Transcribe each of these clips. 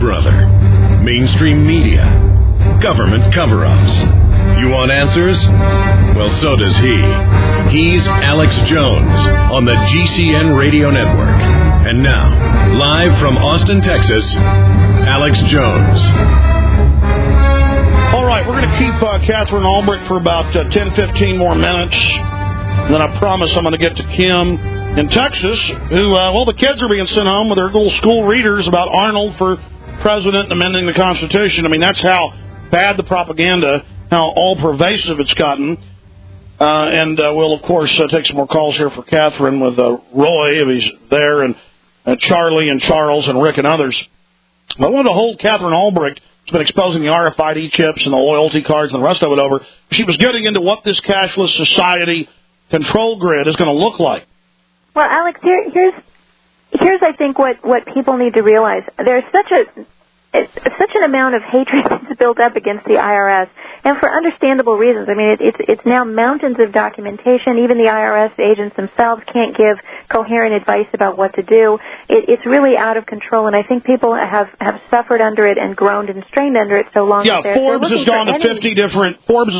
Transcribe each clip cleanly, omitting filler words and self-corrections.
brother? Mainstream media? Government cover-ups? You want answers? Well, so does he. He's Alex Jones on the GCN Radio Network. And now, live from Austin, Texas, Alex Jones. All right, we're going to keep Catherine Albrecht for about 10-15 more minutes. And then I promise I'm going to get to Kim in Texas, who, the kids are being sent home with their little school readers about Arnold for president and amending the Constitution. I mean, that's how bad the propaganda, how all-pervasive it's gotten. And we'll, of course, take some more calls here for Catherine with Roy, if he's there, and Charlie and Charles and Rick and others. I wanted to hold Catherine Albrecht, who's been exposing the RFID chips and the loyalty cards and the rest of it over. She was getting into what this cashless society control grid is going to look like. Well, Alex, here's I think what people need to realize. There's such an amount of hatred that's built up against the IRS, and for understandable reasons. I mean, it's now mountains of documentation. Even the IRS agents themselves can't give coherent advice about what to do. It's really out of control, and I think people have suffered under it and groaned and strained under it so long. Yeah, Forbes has gone to 50 different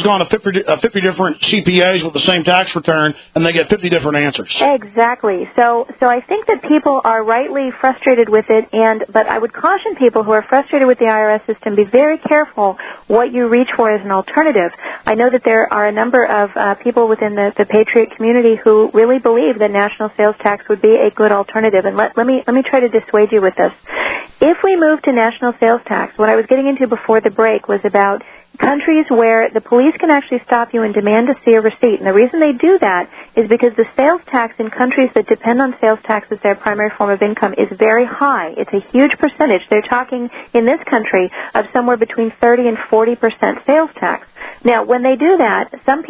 CPAs with the same tax return, and they get 50 different answers. Exactly. So I think that people are rightly frustrated with it, but I would caution people who are frustrated with the IRS system, be very careful what you reach for as an alternative. I know that there are a number of people within the Patriot community who really believe that national sales tax would be a good alternative. And let me try to dissuade you with this. If we move to national sales tax, what I was getting into before the break was about countries where the police can actually stop you and demand to see a receipt. And the reason they do that is because the sales tax in countries that depend on sales tax as their primary form of income is very high. It's a huge percentage. They're talking in this country of somewhere between 30 and 40% sales tax. Now, when they do that,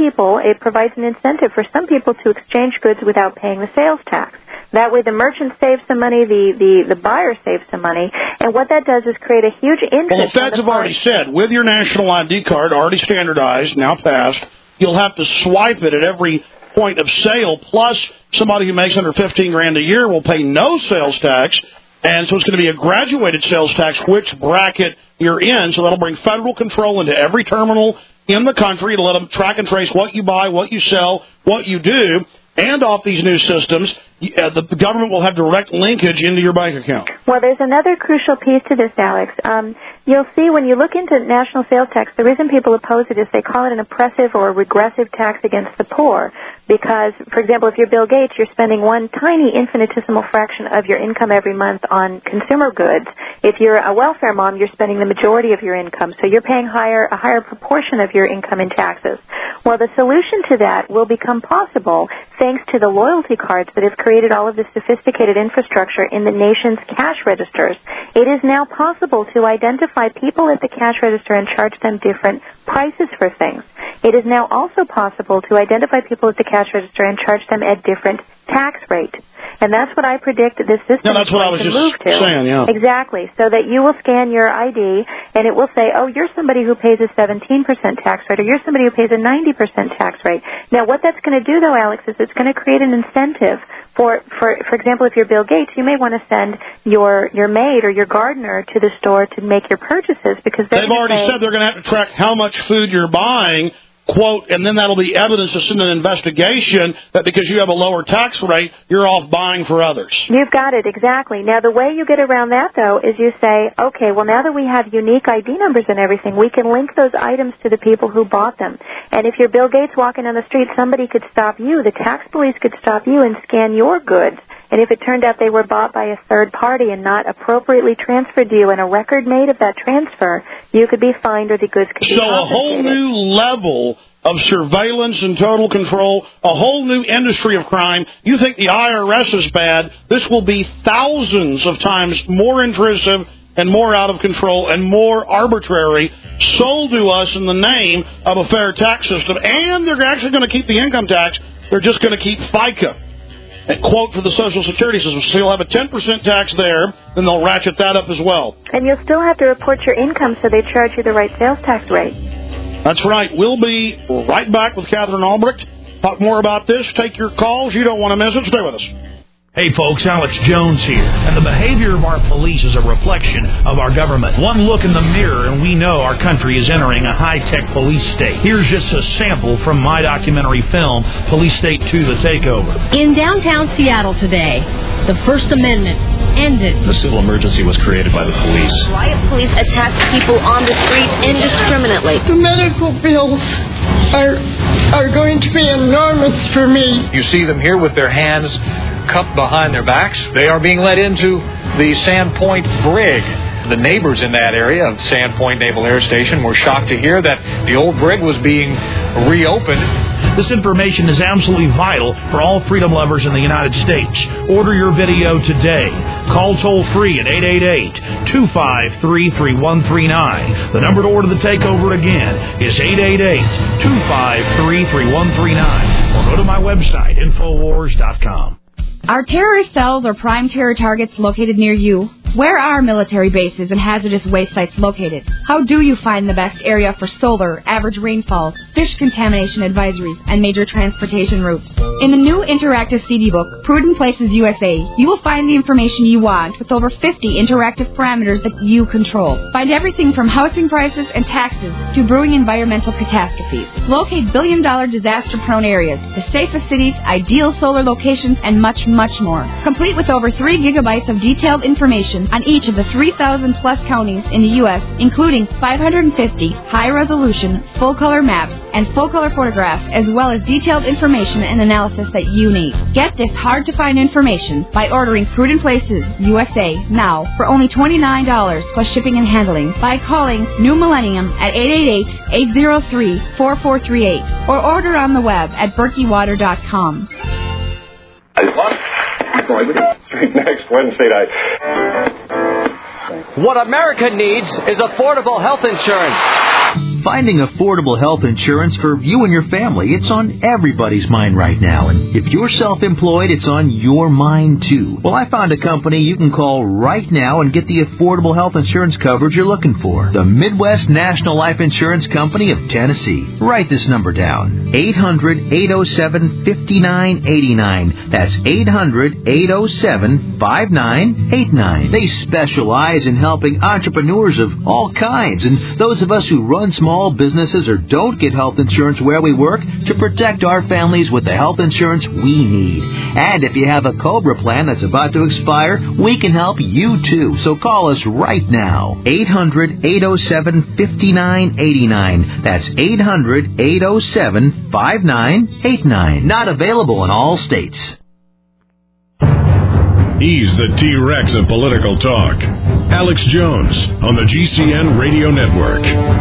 it provides an incentive for some people to exchange goods without paying the sales tax. That way the merchant saves some money, the buyer saves some money, and what that does is create a huge interest. Well, the feds have already said, with your national ID card already standardized, now passed, you'll have to swipe it at every point of sale, plus somebody who makes under $15,000 a year will pay no sales tax, and so it's going to be a graduated sales tax, which bracket you're in, so that'll bring federal control into every terminal in the country to let them track and trace what you buy, what you sell, what you do. And off these new systems, the government will have direct linkage into your bank account. Well, there's another crucial piece to this, Alex. You'll see when you look into national sales tax, the reason people oppose it is they call it an oppressive or regressive tax against the poor. Because, for example, if you're Bill Gates, you're spending one tiny infinitesimal fraction of your income every month on consumer goods. If you're a welfare mom, you're spending the majority of your income. So you're paying a higher proportion of your income in taxes. Well, the solution to that will become possible thanks to the loyalty cards that have created all of this sophisticated infrastructure in the nation's cash registers. It is now possible to identify people at the cash register and charge them different prices for things. It is now also possible to identify people at the cash register and charge them at different tax rates. And that's what I predict this system is going to move to. Saying, yeah. Exactly. So that you will scan your ID, and it will say, oh, you're somebody who pays a 17% tax rate, or you're somebody who pays a 90% tax rate. Now, what that's going to do, though, Alex, is it's going to create an incentive for example, if you're Bill Gates, you may want to send your maid or your gardener to the store to make your purchases because they've already said they're going to have to track how much food you're buying, quote, and then that'll be evidence to send an investigation that because you have a lower tax rate, you're off buying for others. You've got it, exactly. Now, the way you get around that, though, is you say, okay, well, now that we have unique ID numbers and everything, we can link those items to the people who bought them. And if you're Bill Gates walking down the street, somebody could stop you, the tax police could stop you and scan your goods. And if it turned out they were bought by a third party and not appropriately transferred to you and a record made of that transfer, you could be fined or the goods could be confiscated. So a whole new level of surveillance and total control, a whole new industry of crime. You think the IRS is bad, this will be thousands of times more intrusive and more out of control and more arbitrary, sold to us in the name of a fair tax system. And they're actually going to keep the income tax. They're just going to keep FICA. And quote for the Social Security system. So you'll have a 10% tax there, then they'll ratchet that up as well. And you'll still have to report your income so they charge you the right sales tax rate. That's right. We'll be right back with Catherine Albrecht. Talk more about this. Take your calls. You don't want to miss it. Stay with us. Hey folks, Alex Jones here, and the behavior of our police is a reflection of our government. One look in the mirror and we know our country is entering a high-tech police state. Here's just a sample from my documentary film, Police State 2, The Takeover. In downtown Seattle today, the First Amendment ended. The civil emergency was created by the police. Riot police attacked people on the street indiscriminately. The medical bills are going to be enormous for me. You see them here with their hands cupped behind their backs. They are being led into the Sandpoint brig. The neighbors in that area of Sandpoint Naval Air Station were shocked to hear that the old brig was being reopened. This information is absolutely vital for all freedom lovers in the United States. Order your video today. Call toll-free at 888-253-3139. The number to order The Takeover again is 888-253-3139. Or go to my website, Infowars.com. Are terrorist cells or prime terror targets located near you? Where are military bases and hazardous waste sites located? How do you find the best area for solar, average rainfall, fish contamination advisories, and major transportation routes? In the new interactive CD book, Prudent Places USA, you will find the information you want with over 50 interactive parameters that you control. Find everything from housing prices and taxes to brewing environmental catastrophes. Locate billion-dollar disaster-prone areas, the safest cities, ideal solar locations, and much more. Complete with over 3 gigabytes of detailed information on each of the 3,000-plus counties in the U.S., including 550 high-resolution, full-color maps and full-color photographs, as well as detailed information and analysis that you need. Get this hard-to-find information by ordering Prudent Places USA now for only $29 plus shipping and handling by calling New Millennium at 888-803-4438 or order on the web at berkeywater.com. Street next Wednesday night. What America needs is affordable health insurance. Finding affordable health insurance for you and your family, it's on everybody's mind right now. And if you're self-employed, it's on your mind too. Well, I found a company you can call right now and get the affordable health insurance coverage you're looking for. The Midwest National Life Insurance Company of Tennessee. Write this number down. 800-807-5989. That's 800-807-5989. They specialize in helping entrepreneurs of all kinds and those of us who run small businesses or don't get health insurance where we work to protect our families with the health insurance we need. And if you have a COBRA plan that's about to expire, we can help you too. So call us right now. 800-807-5989. That's 800-807-5989. Not available in all states. He's the T-Rex of political talk. Alex Jones on the GCN Radio Network.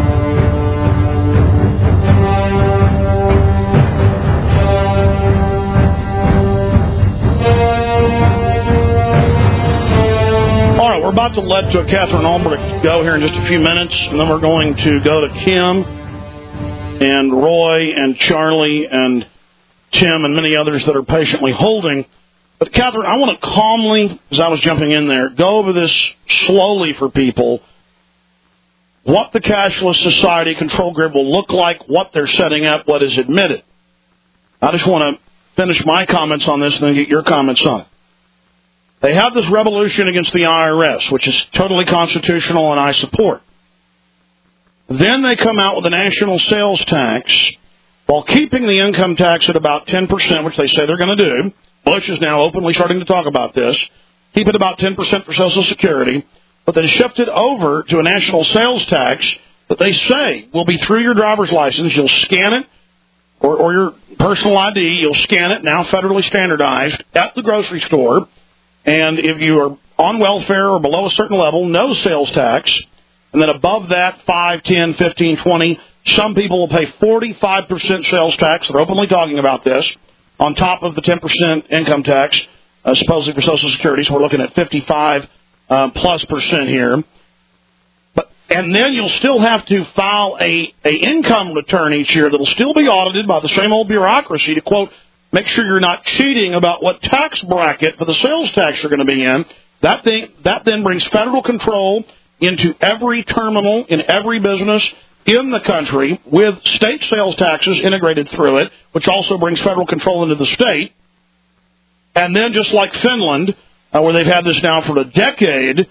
All right, we're about to let Catherine Olmert go here in just a few minutes, and then we're going to go to Kim and Roy and Charlie and Tim and many others that are patiently holding. But, Catherine, I want to calmly, as I was jumping in there, go over this slowly for people, what the cashless society control grid will look like, what they're setting up, what is admitted. I just want to finish my comments on this and then get your comments on it. They have this revolution against the IRS, which is totally constitutional and I support. Then they come out with a national sales tax while keeping the income tax at about 10%, which they say they're going to do. Bush is now openly starting to talk about this. Keep it about 10% for Social Security, but then shift it over to a national sales tax that they say will be through your driver's license. You'll scan it, or your personal ID. You'll scan it, now federally standardized, at the grocery store. And if you are on welfare or below a certain level, no sales tax. And then above that, 5, 10, 15, 20. Some people will pay 45% sales tax. They're openly talking about this. On top of the 10% income tax, supposedly for Social Security, so we're looking at 55 plus percent here. And then you'll still have to file a income return each year that'll still be audited by the same old bureaucracy to, quote, make sure you're not cheating about what tax bracket for the sales tax you're going to be in. That then brings federal control into every terminal in every business in the country with state sales taxes integrated through it, which also brings federal control into the state. And then just like Finland, where they've had this now for a decade,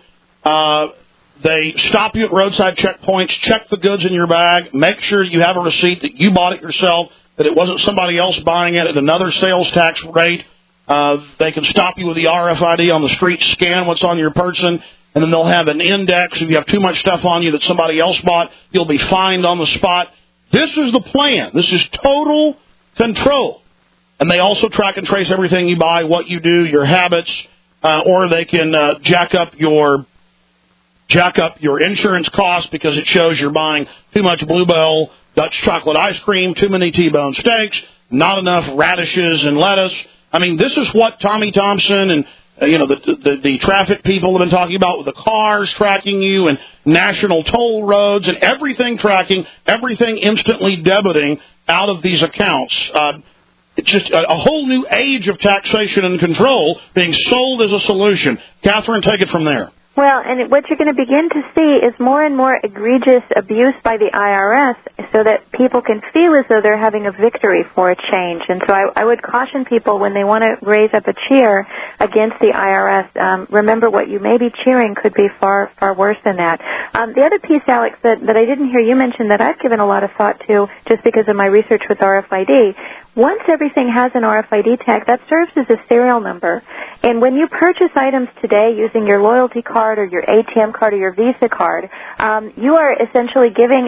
they stop you at roadside checkpoints, check the goods in your bag, make sure you have a receipt that you bought it yourself, that it wasn't somebody else buying it at another sales tax rate. They can stop you with the RFID on the street, scan what's on your person, and then they'll have an index. If you have too much stuff on you that somebody else bought, you'll be fined on the spot. This is the plan. This is total control. And they also track and trace everything you buy, what you do, your habits, or they can jack up your insurance costs because it shows you're buying too much Bluebell Dutch chocolate ice cream, too many T-bone steaks, not enough radishes and lettuce. I mean, this is what Tommy Thompson and the traffic people have been talking about with the cars tracking you and national toll roads and everything tracking, everything instantly debiting out of these accounts. It's just a whole new age of taxation and control being sold as a solution. Catherine, take it from there. Well, and what you're going to begin to see is more and more egregious abuse by the IRS so that people can feel as though they're having a victory for a change. And so I would caution people when they want to raise up a cheer against the IRS, remember what you may be cheering could be far, far worse than that. The other piece, Alex, that I didn't hear you mention that I've given a lot of thought to just because of my research with RFID, once everything has an RFID tag, that serves as a serial number. And when you purchase items today using your loyalty card or your ATM card or your Visa card, you are essentially creating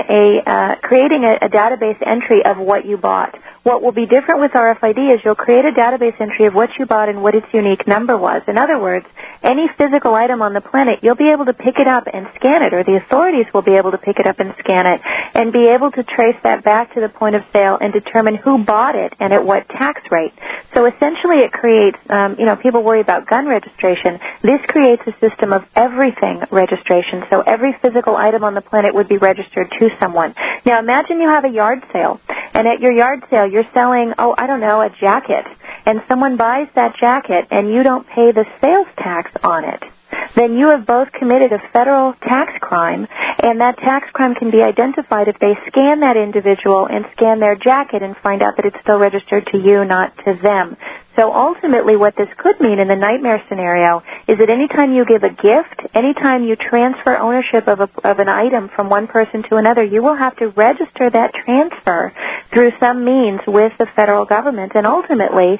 a database entry of what you bought. What will be different with RFID is you'll create a database entry of what you bought and what its unique number was. In other words, any physical item on the planet, you'll be able to pick it up and scan it, or the authorities will be able to pick it up and scan it, and be able to trace that back to the point of sale and determine who bought it and at what tax rate. So essentially it creates, people worry about gun registration. This creates a system of everything registration. So every physical item on the planet would be registered to someone. Now imagine you have a yard sale, and at your yard sale you're selling, a jacket, and someone buys that jacket and you don't pay the sales tax on it. Then you have both committed a federal tax crime, and that tax crime can be identified if they scan that individual and scan their jacket and find out that it's still registered to you, not to them. So ultimately what this could mean in the nightmare scenario is that anytime you give a gift, anytime you transfer ownership of an item from one person to another, you will have to register that transfer through some means with the federal government. And ultimately,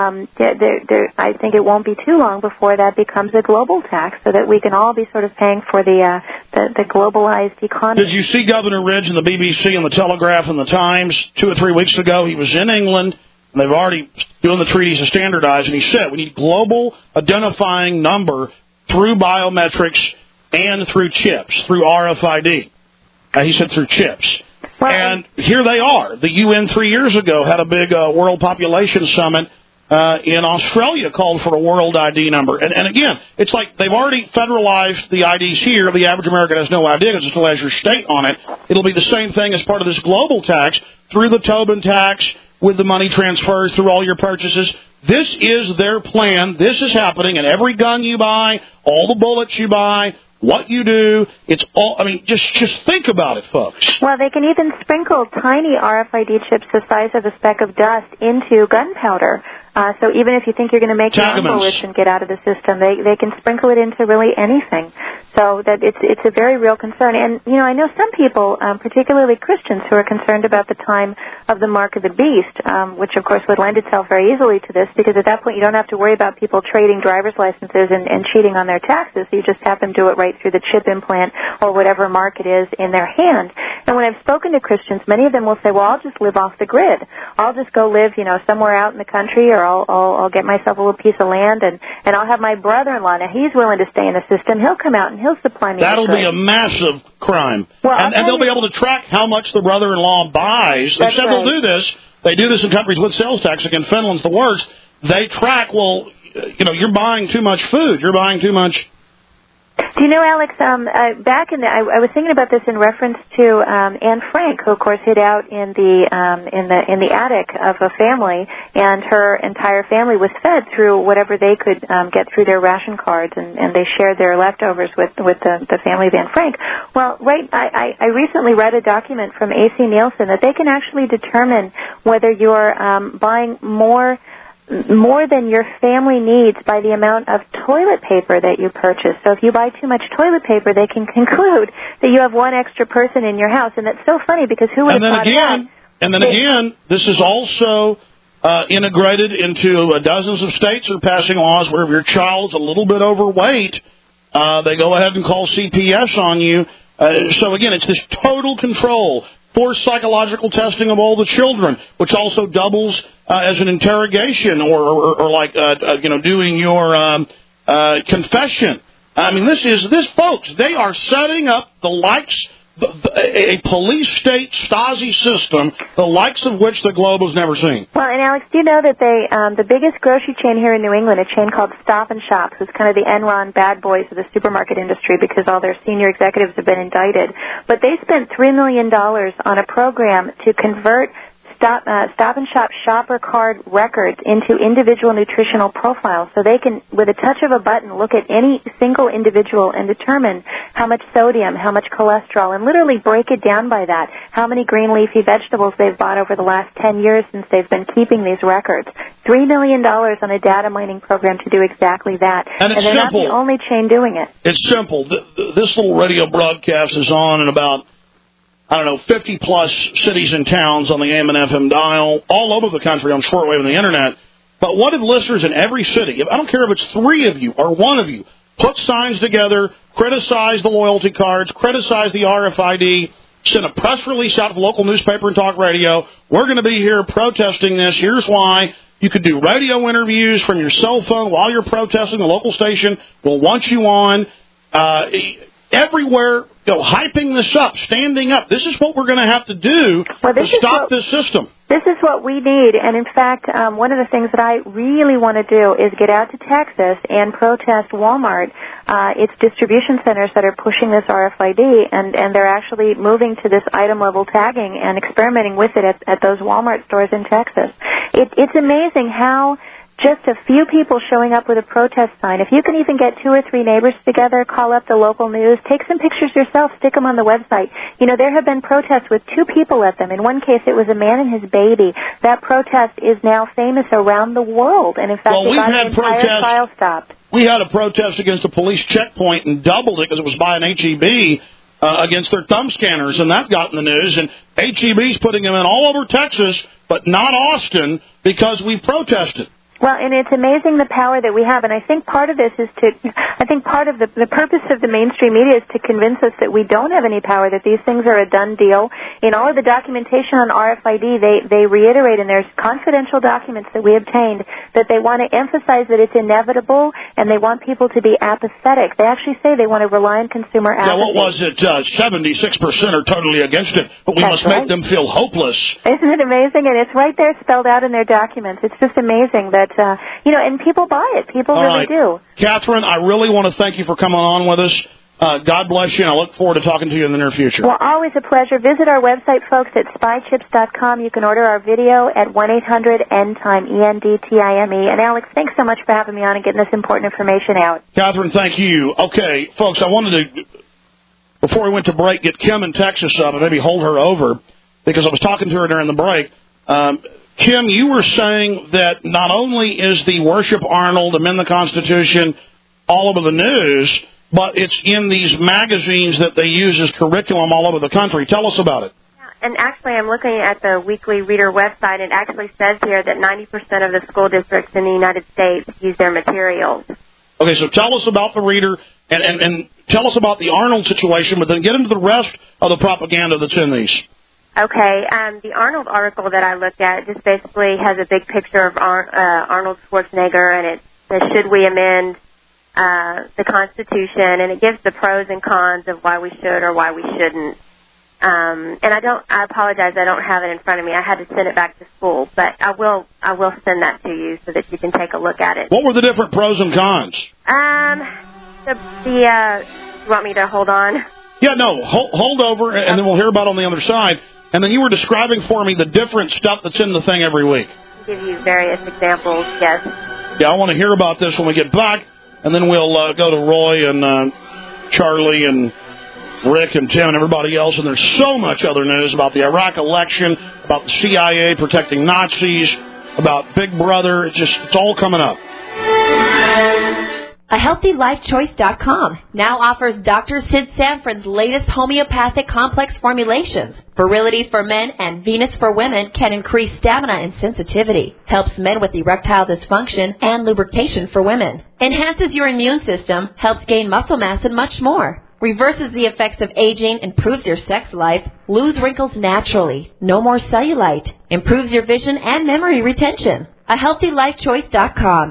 I think it won't be too long before that becomes a global tax so that we can all be sort of paying for the globalized economy. Did you see Governor Ridge in the BBC and the Telegraph and the Times 2 or 3 weeks ago? He was in England. And they've already doing the treaties to standardize, and he said we need global identifying number through biometrics and through chips, through RFID. He said through chips. Well, and here they are. The UN 3 years ago had a big World Population Summit in Australia called for a world ID number. And again, it's like they've already federalized the IDs here. The average American has no idea because it still has your state on it. It'll be the same thing as part of this global tax through the Tobin tax, with the money transfers through all your purchases. This is their plan. This is happening, and every gun you buy, all the bullets you buy, what you do, it's all, just think about it, folks. Well, they can even sprinkle tiny RFID chips the size of a speck of dust into gunpowder. So even if you think you're going to make your own bullets and get out of the system, they can sprinkle it into really anything. So that it's a very real concern. And, I know some people, particularly Christians, who are concerned about the time of the mark of the beast, which, of course, would lend itself very easily to this, because at that point you don't have to worry about people trading driver's licenses and cheating on their taxes. You just have them do it right through the chip implant or whatever mark it is in their hand. And when I've spoken to Christians, many of them will say, well, I'll just live off the grid. I'll just go live, somewhere out in the country, or I'll get myself a little piece of land, and I'll have my brother-in-law. Now, he's willing to stay in the system. He'll come out and he'll supply me. That'll be a massive crime. Well, and they'll be able to track how much the brother-in-law buys. They said they'll do this. They do this in countries with sales tax. Again, Finland's the worst. They track, you're buying too much food. You're buying too much. Do you know, Alex, back in I was thinking about this in reference to Anne Frank, who of course hid out in the attic of a family, and her entire family was fed through whatever they could get through their ration cards, and they shared their leftovers with the family of Anne Frank. Well, I recently read a document from AC Nielsen that they can actually determine whether you're buying more more than your family needs by the amount of toilet paper that you purchase. So if you buy too much toilet paper, they can conclude that you have one extra person in your house. And that's so funny because who would have thought that? And then again, this is also integrated into dozens of states are passing laws where if your child's a little bit overweight, they go ahead and call CPS on you. So again, it's this total control. Forced psychological testing of all the children, which also doubles as an interrogation or like doing your confession. I mean, this folks. They are setting up the likes a police state Stasi system, the likes of which the globe has never seen. Well, and Alex, do you know that the biggest grocery chain here in New England, a chain called Stop and Shop, who's kind of the Enron bad boys of the supermarket industry because all their senior executives have been indicted, but they spent $3 million on a program to convert Stop and Shop shopper card records into individual nutritional profiles so they can, with a touch of a button, look at any single individual and determine how much sodium, how much cholesterol, and literally break it down by that, how many green leafy vegetables they've bought over the last 10 years since they've been keeping these records. $3 million on a data mining program to do exactly that. And it's they're simple. Not the only chain doing it. It's simple. This little radio broadcast is on in about 50-plus cities and towns on the AM and FM dial, all over the country on shortwave and the Internet. But what if listeners in every city, I don't care if it's 3 of you or 1 of you, put signs together, criticize the loyalty cards, criticize the RFID, send a press release out to the local newspaper and talk radio. We're going to be here protesting this. Here's why. You could do radio interviews from your cell phone while you're protesting. The local station will want you on. Everywhere, hyping this up, standing up. This is what we're going to have to do to stop this system. This is what we need. And, in fact, one of the things that I really want to do is get out to Texas and protest Walmart. It's distribution centers that are pushing this RFID, and they're actually moving to this item-level tagging and experimenting with it at those Walmart stores in Texas. It's amazing how just a few people showing up with a protest sign. If you can even get 2 or 3 neighbors together, call up the local news, take some pictures yourself, stick them on the website. There have been protests with 2 people at them. In one case, it was a man and his baby. That protest is now famous around the world, and in fact, they got the entire file stopped. We had a protest against a police checkpoint and doubled it because it was by an HEB against their thumb scanners, and that got in the news. And HEB's putting them in all over Texas, but not Austin, because we protested. Well, and it's amazing the power that we have, and I think part of this is part of the purpose of the mainstream media is to convince us that we don't have any power, that these things are a done deal. In all of the documentation on RFID, they reiterate, and there's confidential documents that we obtained, that they want to emphasize that it's inevitable, and they want people to be apathetic. They actually say they want to rely on consumer apathy. Yeah, what was it? 76% are totally against it, but we must make them feel hopeless. Isn't it amazing? And it's right there spelled out in their documents. It's just amazing that and people buy it. People really do. Catherine, I really want to thank you for coming on with us. God bless you, and I look forward to talking to you in the near future. Well, always a pleasure. Visit our website, folks, at spychips.com. You can order our video at 1-800-ENDTIME, ENDTIME. And, Alex, thanks so much for having me on and getting this important information out. Catherine, thank you. Okay, folks, I wanted to, before we went to break, get Kim in Texas up and maybe hold her over, because I was talking to her during the break. Kim, you were saying that not only is the Worship Arnold, Amend the Constitution all over the news, but it's in these magazines that they use as curriculum all over the country. Tell us about it. And actually, I'm looking at the Weekly Reader website. It actually says here that 90% of the school districts in the United States use their materials. Okay, so tell us about the Reader and tell us about the Arnold situation, but then get into the rest of the propaganda that's in these. Okay, the Arnold article that I looked at just basically has a big picture of Arnold Schwarzenegger, and it says, should we amend the Constitution, and it gives the pros and cons of why we should or why we shouldn't. And I apologize, I don't have it in front of me. I had to send it back to school, but I will send that to you so that you can take a look at it. What were the different pros and cons? You want me to hold on? Yeah, no, hold over, and then we'll hear about it on the other side. And then you were describing for me the different stuff that's in the thing every week. I'll give you various examples, yes. Yeah, I want to hear about this when we get back, and then we'll go to Roy and Charlie and Rick and Tim and everybody else. And there's so much other news about the Iraq election, about the CIA protecting Nazis, about Big Brother. It's all coming up. AHealthyLifeChoice.com now offers Dr. Sid Sanford's latest homeopathic complex formulations. Virility for men and Venus for women can increase stamina and sensitivity. Helps men with erectile dysfunction and lubrication for women. Enhances your immune system, helps gain muscle mass, and much more. Reverses the effects of aging, improves your sex life, lose wrinkles naturally, no more cellulite, improves your vision and memory retention. AHealthyLifeChoice.com,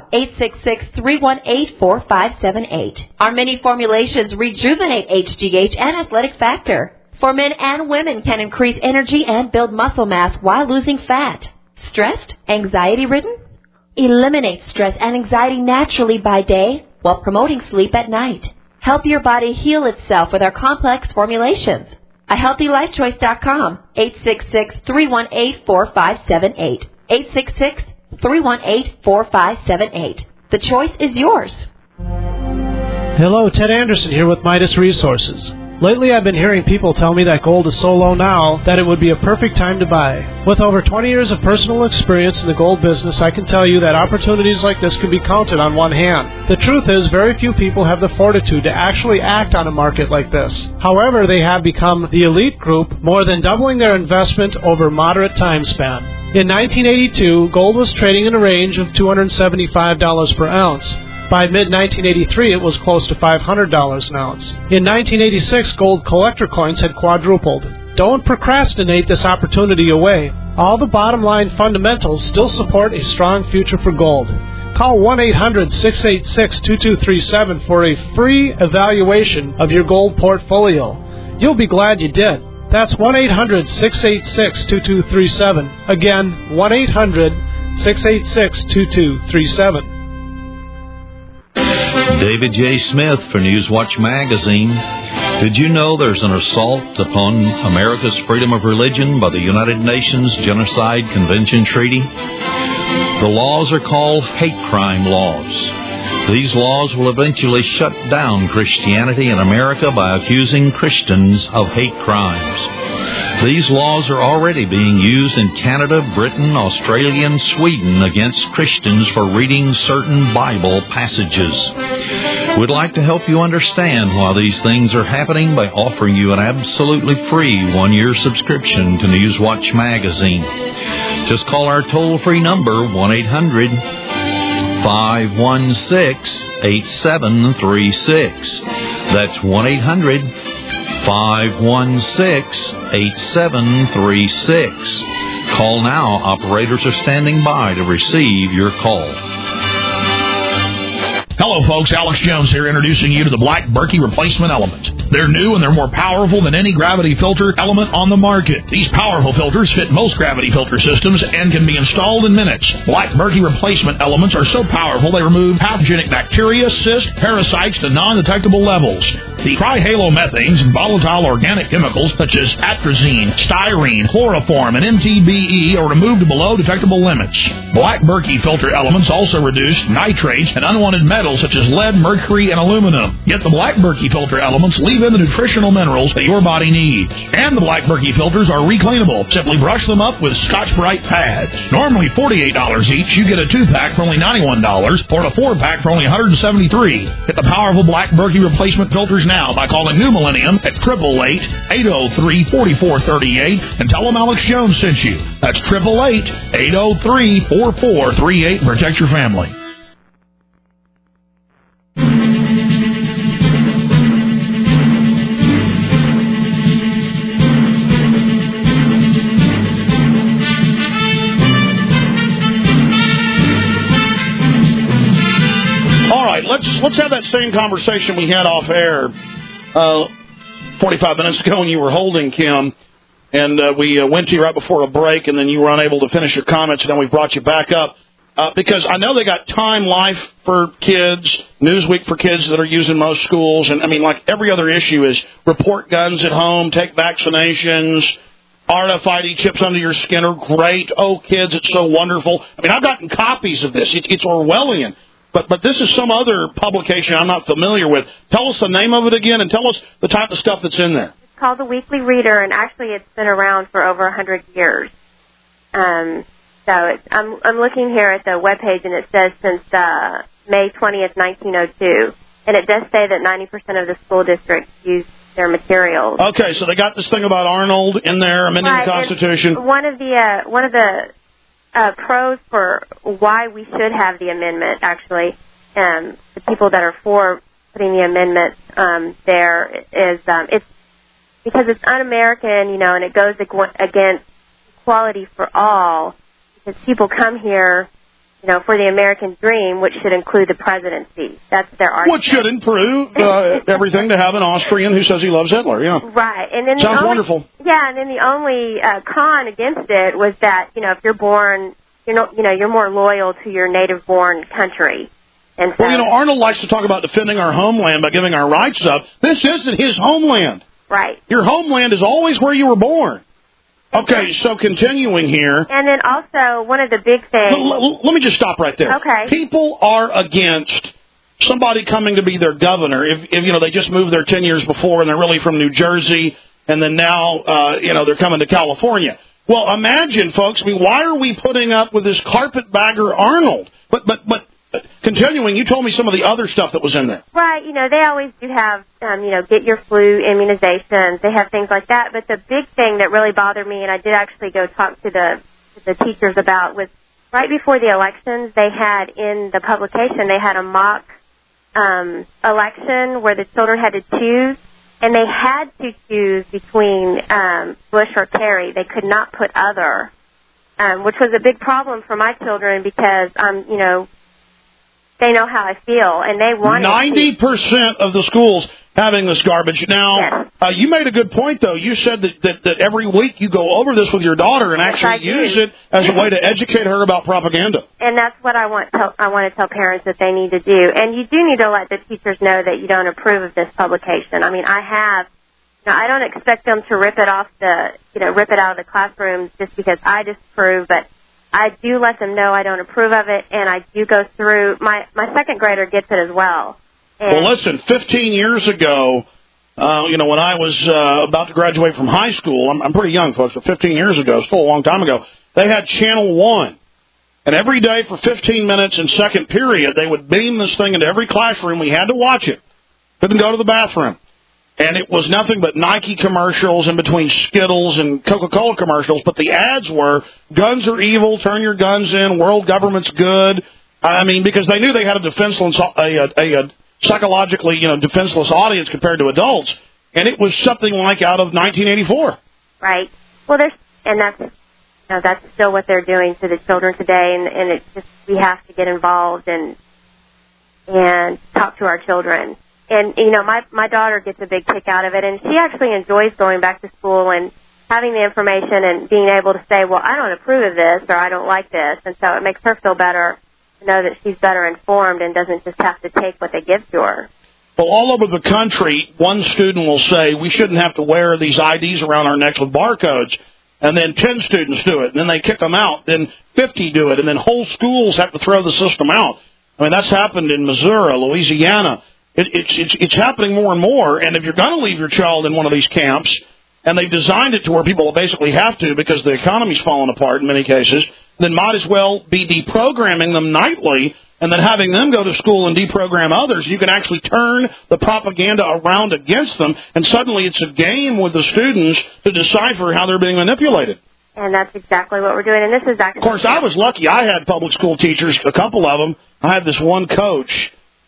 866-318-4578. Our many formulations rejuvenate HGH and athletic factor. For men and women can increase energy and build muscle mass while losing fat. Stressed? Anxiety-ridden? Eliminate stress and anxiety naturally by day while promoting sleep at night. Help your body heal itself with our complex formulations. AHealthyLifeChoice.com, 866-318-4578. 866-318-4578. The choice is yours. Hello, Ted Anderson here with Midas Resources. Lately, I've been hearing people tell me that gold is so low now that it would be a perfect time to buy. With over 20 years of personal experience in the gold business, I can tell you that opportunities like this can be counted on one hand. The truth is, very few people have the fortitude to actually act on a market like this. However, they have become the elite group, more than doubling their investment over a moderate time span. In 1982, gold was trading in a range of $275 per ounce. By mid-1983, it was close to $500 an ounce. In 1986, gold collector coins had quadrupled. Don't procrastinate this opportunity away. All the bottom-line fundamentals still support a strong future for gold. Call 1-800-686-2237 for a free evaluation of your gold portfolio. You'll be glad you did. That's 1-800-686-2237. Again, 1-800-686-2237. David J. Smith for Newswatch Magazine. Did you know there's an assault upon America's freedom of religion by the United Nations Genocide Convention Treaty? The laws are called hate crime laws. These laws will eventually shut down Christianity in America by accusing Christians of hate crimes. These laws are already being used in Canada, Britain, Australia, and Sweden against Christians for reading certain Bible passages. We'd like to help you understand why these things are happening by offering you an absolutely free 1-year subscription to Newswatch Magazine. Just call our toll-free number, 1-800-516-8736. That's 1-800-516-8736. Call now. Operators are standing by to receive your call. Hello, folks. Alex Jones here, introducing you to the Black Berkey Replacement Element. They're new and they're more powerful than any gravity filter element on the market. These powerful filters fit most gravity filter systems and can be installed in minutes. Black Berkey Replacement Elements are so powerful they remove pathogenic bacteria, cysts, parasites to non-detectable levels. The trihalomethanes and volatile organic chemicals such as atrazine, styrene, chloroform, and MTBE are removed to below detectable limits. Black Berkey filter elements also reduce nitrates and unwanted metals such as lead, mercury, and aluminum. Yet the Black Berkey filter elements leave in the nutritional minerals that your body needs. And the Black Berkey filters are recleanable. Simply brush them up with Scotch-Brite pads. Normally $48 each, you get a 2-pack for only $91 or a 4-pack for only $173. Get the powerful Black Berkey replacement filters now by calling New Millennium at 888-803-4438 and tell them Alex Jones sent you. That's 888-803-4438 and protect your family. Let's have that same conversation we had off air 45 minutes ago when you were holding, Kim, and we went to you right before a break, and then you were unable to finish your comments, and then we brought you back up because I know they got Time Life for kids, Newsweek for kids that are used in most schools, and I mean, like every other issue is report guns at home, take vaccinations. RFID chips under your skin are great. Oh, kids, it's so wonderful. I mean, I've gotten copies of this. It's Orwellian. But this is some other publication I'm not familiar with. Tell us the name of it again, and tell us the type of stuff that's in there. It's called The Weekly Reader, and actually it's been around for over 100 years. I'm looking here at the webpage, and it says since May 20th, 1902, and it does say that 90% of the school districts use their materials. Okay, so they got this thing about Arnold in there, amending the Constitution. And one of the pros for why we should have the amendment, actually, the people that are for putting the amendment there is it's because it's un-American, and it goes against equality for all. Because people come here, for the American dream, which should include the presidency. That's their argument. Which should improve everything to have an Austrian who says he loves Hitler. Yeah. Right, and then sounds wonderful. Yeah, and then the only con against it was that if you're born, you're more loyal to your native-born country. And so, well, Arnold likes to talk about defending our homeland by giving our rights up. This isn't his homeland. Right. Your homeland is always where you were born. Okay, so continuing here. And then also, one of the big things... Let me just stop right there. Okay. People are against somebody coming to be their governor if they just moved there 10 years before and they're really from New Jersey, and then now, they're coming to California. Well, imagine, folks, why are we putting up with this carpetbagger Arnold? But continuing, you told me some of the other stuff that was in there. Right, they always do have, get your flu immunizations. They have things like that. But the big thing that really bothered me, and I did actually go talk to the teachers about, was right before the elections, they had in the publication, they had a mock election where the children had to choose, and they had to choose between Bush or Kerry. They could not put other, which was a big problem for my children because, they know how I feel, and they want 90% of the schools having this garbage. Now, yes. You made a good point, though. You said that every week you go over this with your daughter and actually use it as a way to educate her about propaganda. And that's what I want to tell parents that they need to do. And you do need to let the teachers know that you don't approve of this publication. I mean, I don't expect them to rip it out of the classrooms just because I disapprove, but I do let them know I don't approve of it, and I do go through. My second grader gets it as well. Well, listen, 15 years ago, when I was about to graduate from high school, I'm pretty young, folks, but 15 years ago, still a long time ago, they had Channel 1. And every day for 15 minutes in second period, they would beam this thing into every classroom. We had to watch it. Couldn't go to the bathroom. And it was nothing but Nike commercials in between Skittles and Coca-Cola commercials. But the ads were, guns are evil, turn your guns in, world government's good. I mean, because they knew they had a psychologically, defenseless audience compared to adults. And it was something like out of 1984. Right. Well, that's still what they're doing to the children today. And it's just, we have to get involved and talk to our children. And, my daughter gets a big kick out of it, and she actually enjoys going back to school and having the information and being able to say, well, I don't approve of this or I don't like this. And so it makes her feel better to know that she's better informed and doesn't just have to take what they give to her. Well, all over the country, one student will say, we shouldn't have to wear these IDs around our necks with barcodes. And then 10 students do it, and then they kick them out. Then 50 do it, and then whole schools have to throw the system out. I mean, that's happened in Missouri, Louisiana. It's happening more and more, and if you're going to leave your child in one of these camps, and they've designed it to where people basically have to because the economy's falling apart in many cases, then might as well be deprogramming them nightly and then having them go to school and deprogram others. You can actually turn the propaganda around against them, and suddenly it's a game with the students to decipher how they're being manipulated. And that's exactly what we're doing, and this is actually... Of course, I was lucky. I had public school teachers, a couple of them. I had this one coach...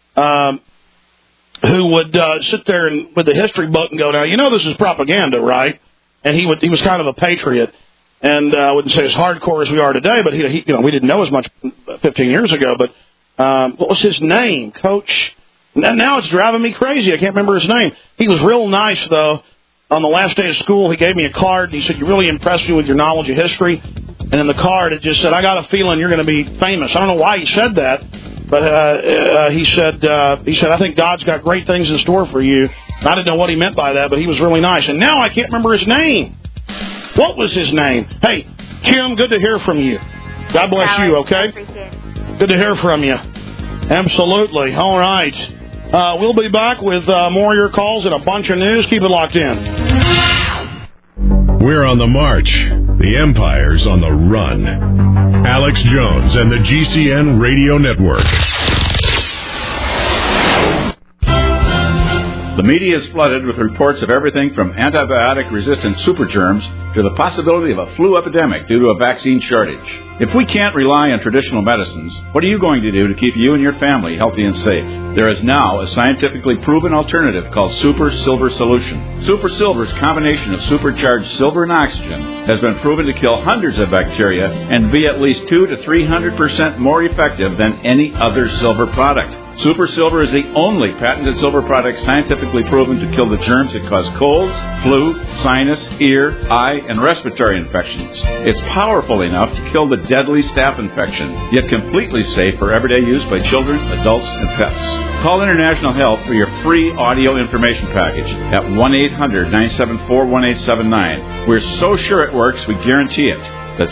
who would sit there and with the history book and go, now, this is propaganda, right? And he was kind of a patriot. And I wouldn't say as hardcore as we are today, but he we didn't know as much 15 years ago. But what was his name? Coach? Now it's driving me crazy. I can't remember his name. He was real nice, though. On the last day of school, he gave me a card. And he said, you really impressed me with your knowledge of history. And in the card, it just said, I got a feeling you're going to be famous. I don't know why he said that. But he said, I think God's got great things in store for you. I didn't know what he meant by that, but he was really nice. And now I can't remember his name. What was his name? Hey, Kim, good to hear from you. God bless you, okay? I appreciate it. Good to hear from you. Absolutely. All right. We'll be back with more of your calls and a bunch of news. Keep it locked in. We're on the march. The Empire's on the run. Alex Jones and the GCN Radio Network. The media is flooded with reports of everything from antibiotic-resistant supergerms to the possibility of a flu epidemic due to a vaccine shortage. If we can't rely on traditional medicines, what are you going to do to keep you and your family healthy and safe? There is now a scientifically proven alternative called Super Silver Solution. Super Silver's combination of supercharged silver and oxygen has been proven to kill hundreds of bacteria and be at least 200 to 300% more effective than any other silver product. Super Silver is the only patented silver product scientifically proven to kill the germs that cause colds, flu, sinus, ear, eye, and respiratory infections. It's powerful enough to kill the deadly staph infection, yet completely safe for everyday use by children, adults, and pets. Call International Health for your free audio information package at 1-800-974-1879. We're so sure it works, we guarantee it. That's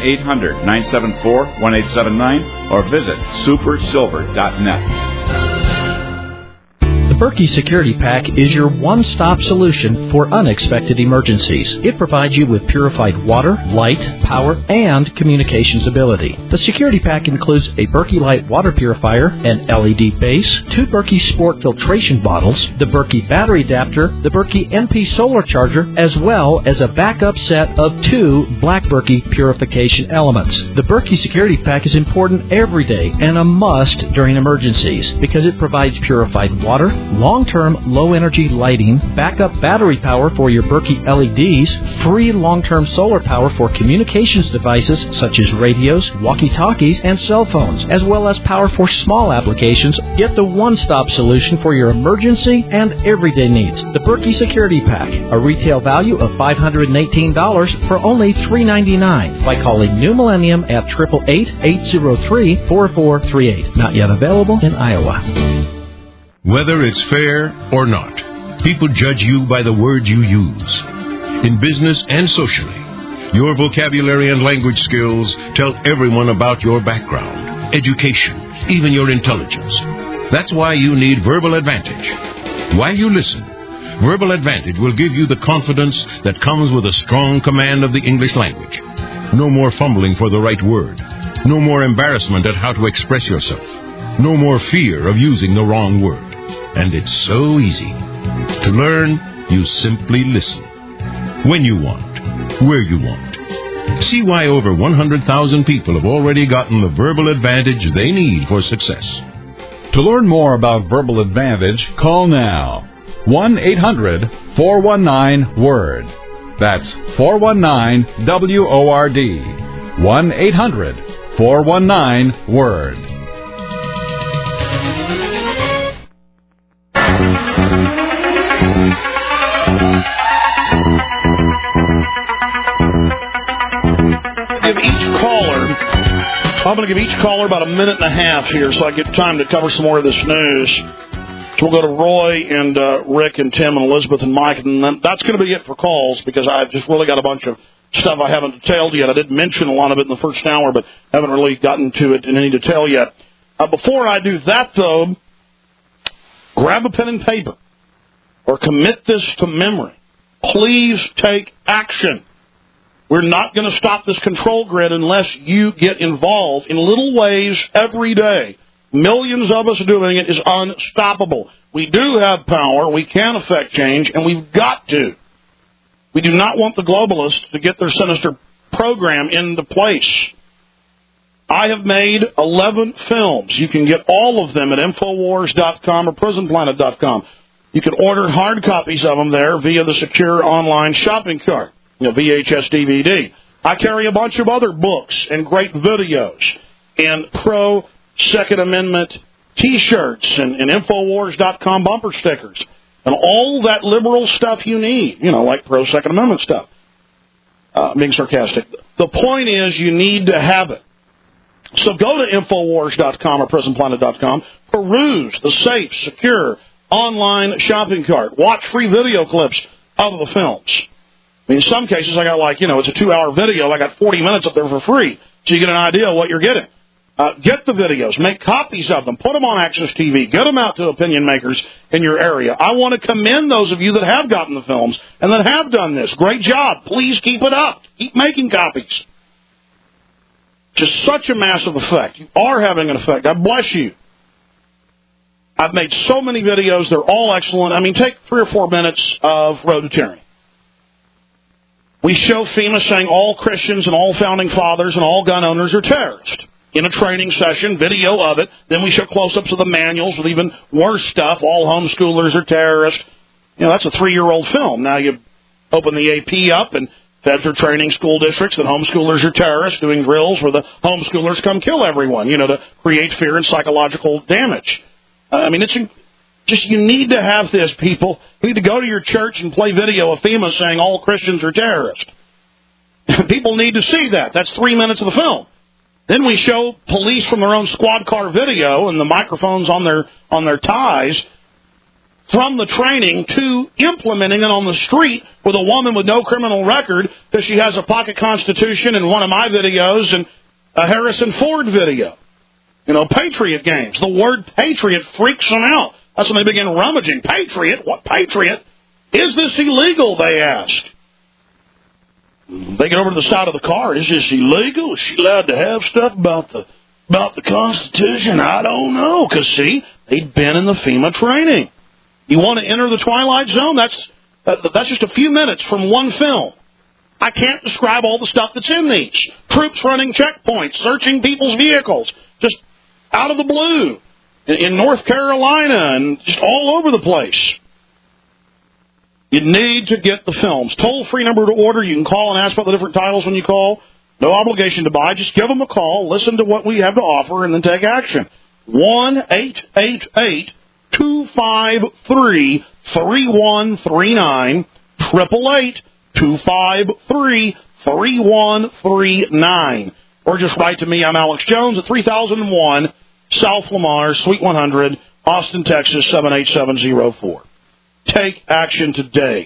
1-800-974-1879 or visit supersilver.net. The Berkey Security Pack is your one-stop solution for unexpected emergencies. It provides you with purified water, light, power, and communications ability. The Security Pack includes a Berkey Light water purifier, an LED base, 2 Berkey Sport filtration bottles, the Berkey battery adapter, the Berkey NP solar charger, as well as a backup set of 2 Black Berkey purification elements. The Berkey Security Pack is important every day and a must during emergencies because it provides purified water, long-term low-energy lighting, backup battery power for your Berkey LEDs, free long-term solar power for communications devices such as radios, walkie-talkies, and cell phones, as well as power for small applications. Get the one-stop solution for your emergency and everyday needs. The Berkey Security Pack, a retail value of $518 for only $399 by calling New Millennium at 888-803-4438. Not yet available in Iowa. Whether it's fair or not, people judge you by the words you use. In business and socially, your vocabulary and language skills tell everyone about your background, education, even your intelligence. That's why you need Verbal Advantage. While you listen, Verbal Advantage will give you the confidence that comes with a strong command of the English language. No more fumbling for the right word. No more embarrassment at how to express yourself. No more fear of using the wrong word. And it's so easy. To learn, you simply listen. When you want, where you want. See why over 100,000 people have already gotten the Verbal Advantage they need for success. To learn more about Verbal Advantage, call now. 1-800-419-WORD. That's 419-WORD. 1-800-419-WORD. I'm going to give each caller about a minute and a half here so I get time to cover some more of this news. So we'll go to Roy and Rick and Tim and Elizabeth and Mike, and then that's going to be it for calls because I've just really got a bunch of stuff I haven't detailed yet. I did mention a lot of it in the first hour, but haven't really gotten to it in any detail yet. Before I do that, though, grab a pen and paper or commit this to memory. Please take action. We're not going to stop this control grid unless you get involved in little ways every day. Millions of us doing it is unstoppable. We do have power. We can affect change, and we've got to. We do not want the globalists to get their sinister program into place. I have made 11 films. You can get all of them at Infowars.com or PrisonPlanet.com. You can order hard copies of them there via the secure online shopping cart. VHS DVD. I carry a bunch of other books and great videos and pro-Second Amendment T-shirts and Infowars.com bumper stickers and all that liberal stuff you need, like pro-Second Amendment stuff. Being sarcastic. The point is you need to have it. So go to Infowars.com or PrisonPlanet.com, peruse the safe, secure online shopping cart, watch free video clips of the films. In some cases, I got it's a 2-hour video. I got 40 minutes up there for free, so you get an idea of what you're getting. Get the videos. Make copies of them. Put them on Access TV. Get them out to opinion makers in your area. I want to commend those of you that have gotten the films and that have done this. Great job. Please keep it up. Keep making copies. Just such a massive effect. You are having an effect. God bless you. I've made so many videos. They're all excellent. I mean, take 3 or 4 minutes of Road to Tyranny. We show FEMA saying all Christians and all founding fathers and all gun owners are terrorists. In a training session, video of it. Then we show close-ups of the manuals with even worse stuff. All homeschoolers are terrorists. You know, that's a 3-year-old film. Now you open the AP up and feds are training school districts that homeschoolers are terrorists, doing drills where the homeschoolers come kill everyone, you know, to create fear and psychological damage. I mean, it's just, you need to have this, people. You need to go to your church and play video of FEMA saying all Christians are terrorists. People need to see that. That's 3 minutes of the film. Then we show police from their own squad car video and the microphones on their ties from the training to implementing it on the street with a woman with no criminal record because she has a pocket constitution in one of my videos and a Harrison Ford video. You know, Patriot games. The word Patriot freaks them out. That's when they begin rummaging. Patriot? What Patriot? Is this illegal, they ask. They get over to the side of the car. Is this illegal? Is she allowed to have stuff about the Constitution? I don't know. Because, see, they'd been in the FEMA training. You want to enter the Twilight Zone? That's just a few minutes from one film. I can't describe all the stuff that's in these. Troops running checkpoints, searching people's vehicles, just out of the blue, in North Carolina and just all over the place. You need to get the films. Toll-free number to order. You can call and ask about the different titles when you call. No obligation to buy. Just give them a call, listen to what we have to offer, and then take action. 1-888-253-3139. 888-253-3139. Or just write to me. I'm Alex Jones at 3001 South Lamar, Suite 100, Austin, Texas, 78704. Take action today.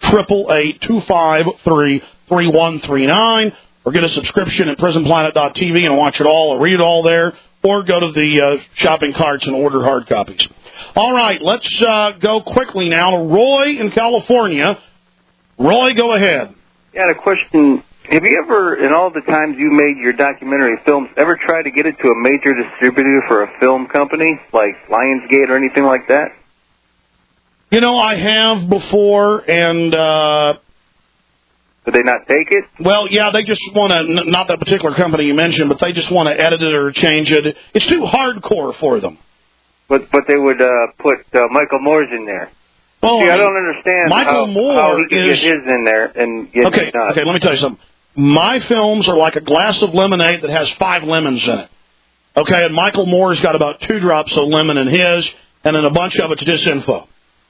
888-253-3139. Or get a subscription at prisonplanet.tv and watch it all or read it all there. Or go to the shopping carts and order hard copies. All right, let's go quickly now to Roy in California. Roy, go ahead. Yeah, I had a question. Have you ever, in all the times you made your documentary films, ever tried to get it to a major distributor for a film company, like Lionsgate or anything like that? You know, I have before, and... Did they not take it? Well, yeah, they just want to, not that particular company you mentioned, but they just want to edit it or change it. It's too hardcore for them. But they would put Michael Moore's in there. Oh, see, I don't understand how he can get his in there and get his not. Okay, let me tell you something. My films are like a glass of lemonade that has 5 lemons in it. Okay, and Michael Moore's got about 2 drops of lemon in his, and then a bunch of it's disinfo.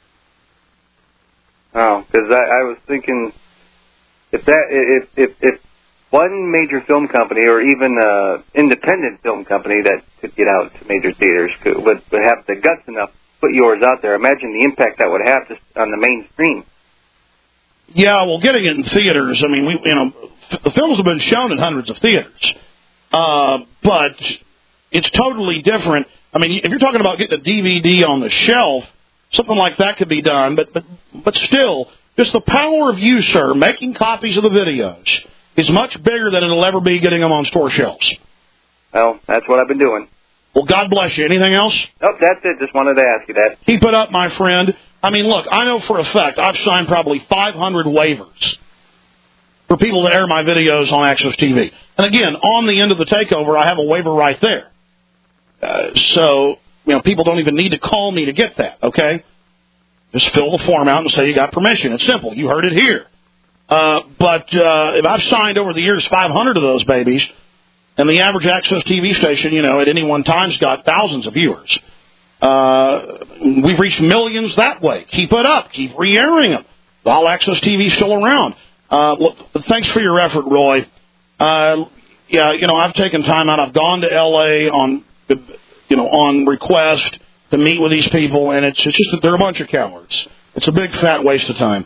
Oh, because I was thinking if one major film company or even an independent film company that could get out to major theaters would have the guts enough to put yours out there, imagine the impact that would have just on the mainstream. Yeah, well, getting it in theaters, I mean, the films have been shown in hundreds of theaters, but it's totally different. I mean, if you're talking about getting a DVD on the shelf, something like that could be done, but still, just the power of you, sir, making copies of the videos is much bigger than it'll ever be getting them on store shelves. Well, that's what I've been doing. Well, God bless you. Anything else? Nope, that's it. Just wanted to ask you that. Keep it up, my friend. I mean, look, I know for a fact I've signed probably 500 waivers for people that air my videos on Access TV. And again, on the end of the takeover, I have a waiver right there. So, people don't even need to call me to get that, okay? Just fill the form out and say you got permission. It's simple. You heard it here. But if I've signed over the years 500 of those babies, and the average Access TV station, at any one time's got thousands of viewers. We've reached millions that way. Keep it up. Keep re-airing them. All Access TV's still around. Well, thanks for your effort, Roy. I've taken time out. I've gone to L.A. on request to meet with these people, and it's just that they're a bunch of cowards. It's a big, fat waste of time.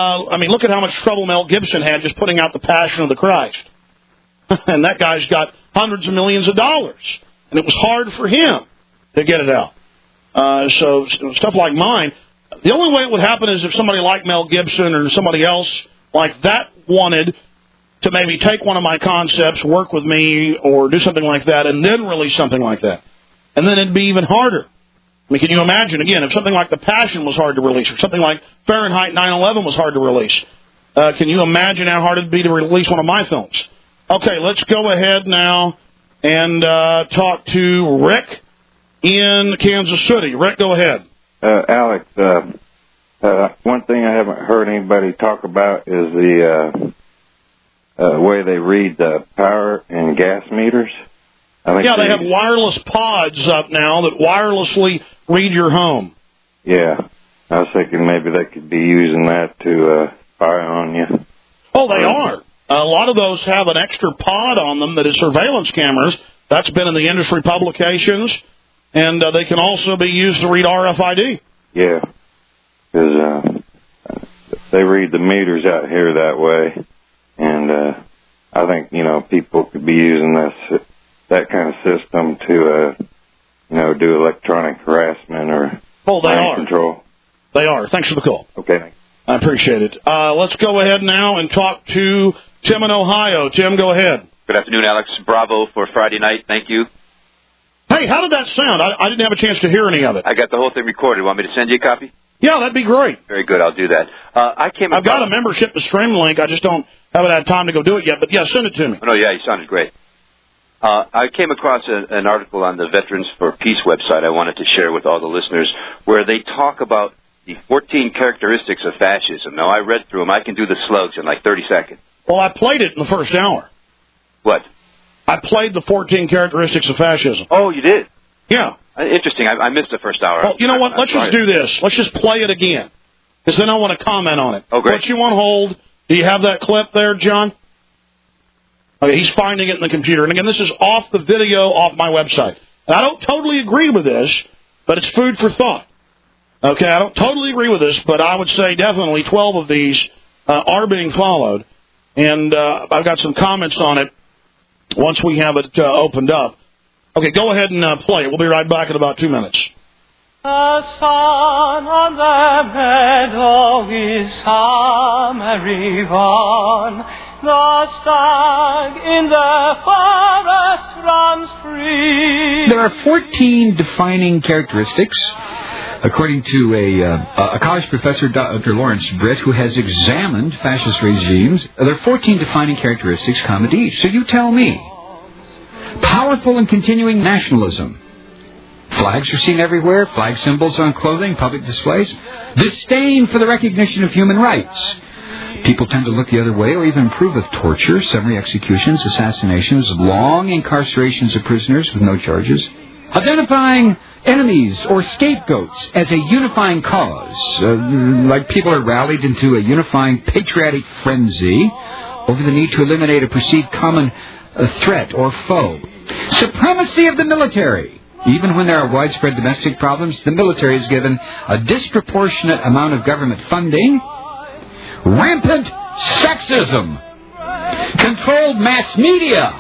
Look at how much trouble Mel Gibson had just putting out The Passion of the Christ. And that guy's got hundreds of millions of dollars. And it was hard for him to get it out. So stuff like mine, the only way it would happen is if somebody like Mel Gibson or somebody else like that wanted to maybe take one of my concepts, work with me, or do something like that, and then release something like that. And then it'd be even harder. I mean, can you imagine, again, if something like The Passion was hard to release, or something like Fahrenheit 9/11 was hard to release, can you imagine how hard it'd be to release one of my films? Okay, let's go ahead now and talk to Rick in Kansas City. Rick, go ahead. Alex, one thing I haven't heard anybody talk about is the way they read the power and gas meters. Yeah, they have wireless pods up now that wirelessly read your home. Yeah, I was thinking maybe they could be using that to spy on you. Oh, they are. A lot of those have an extra pod on them that is surveillance cameras. That's been in the industry publications, and they can also be used to read RFID. Yeah, because they read the meters out here that way, and I think, people could be using that kind of system to, do electronic harassment or mind control. They are. Thanks for the call. Okay, thanks. I appreciate it. Let's go ahead now and talk to Tim in Ohio. Tim, go ahead. Good afternoon, Alex. Bravo for Friday night. Thank you. Hey, how did that sound? I didn't have a chance to hear any of it. I got the whole thing recorded. Want me to send you a copy? Yeah, that'd be great. Very good. I'll do that. I've got a membership to Streamlink. I just haven't had time to go do it yet. But, yeah, send it to me. Oh, no, yeah, you sounded great. I came across an article on the Veterans for Peace website I wanted to share with all the listeners where they talk about the 14 characteristics of fascism. Now, I read through them. I can do the slugs in like 30 seconds. Well, I played it in the first hour. What? I played the 14 characteristics of fascism. Oh, you did? Yeah. Interesting. I missed the first hour. Well, you know what? Let's just do this. Let's just play it again, because then I want to comment on it. Oh, great. Put you on hold. Do you have that clip there, John? Okay, he's finding it in the computer. And again, this is off the video, off my website. And I don't totally agree with this, but it's food for thought. Okay, I don't totally agree with this, but I would say definitely 12 of these are being followed. And I've got some comments on it once we have it opened up. Okay, go ahead and play it. We'll be right back in about 2 minutes. The sun on the meadow is summery one. The stag in the forest runs free. There are 14 defining characteristics, according to a college professor, Dr. Lawrence Britt, who has examined fascist regimes. There are 14 defining characteristics common to each. So you tell me. Powerful and continuing nationalism. Flags are seen everywhere, flag symbols on clothing, public displays. Disdain for the recognition of human rights. People tend to look the other way or even approve of torture, summary executions, assassinations, long incarcerations of prisoners with no charges. Identifying enemies or scapegoats as a unifying cause, like people are rallied into a unifying patriotic frenzy over the need to eliminate a perceived common threat or foe. Supremacy of the military. Even when there are widespread domestic problems, the military is given a disproportionate amount of government funding. Rampant sexism. Controlled mass media.